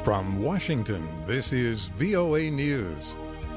From Washington, this is VOA News.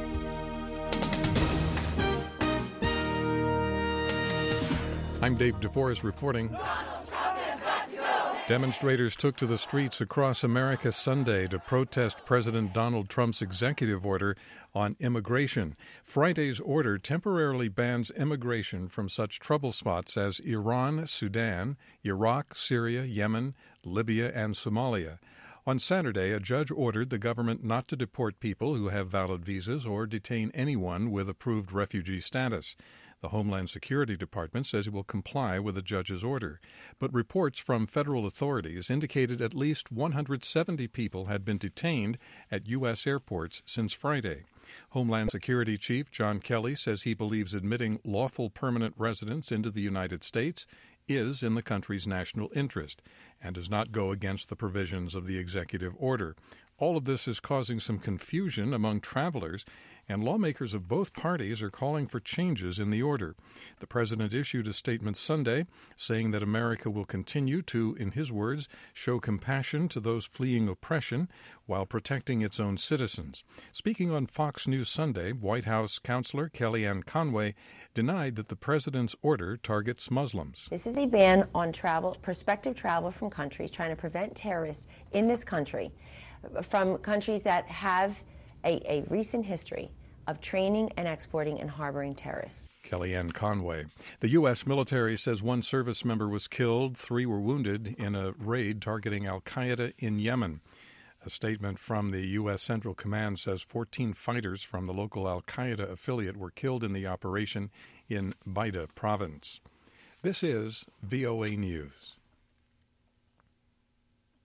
I'm Dave DeForest reporting. Demonstrators took to the streets across America Sunday to protest President Donald Trump's executive order on immigration. Friday's order temporarily bans immigration from such trouble spots as Iran, Sudan, Iraq, Syria, Yemen, Libya, and Somalia. On Saturday, a judge ordered the government not to deport people who have valid visas or detain anyone with approved refugee status. The Homeland Security Department says it will comply with the judge's order. But reports from federal authorities indicated at least 170 people had been detained at U.S. airports since Friday. Homeland Security Chief John Kelly says he believes admitting lawful permanent residents into the United States is in the country's national interest and does not go against the provisions of the executive order. All of this is causing some confusion among travelers, and lawmakers of both parties are calling for changes in the order. The president issued a statement Sunday saying that America will continue to, in his words, show compassion to those fleeing oppression while protecting its own citizens. Speaking on Fox News Sunday, White House counselor Kellyanne Conway denied that the president's order targets Muslims. This is a ban on prospective travel from countries trying to prevent terrorists in this country, from countries that have a recent history of training and exporting and harboring terrorists. Kellyanne Conway. The U.S. military says one service member was killed, 3 were wounded in a raid targeting al-Qaeda in Yemen. A statement from the U.S. Central Command says 14 fighters from the local al-Qaeda affiliate were killed in the operation in Baida province. This is VOA News.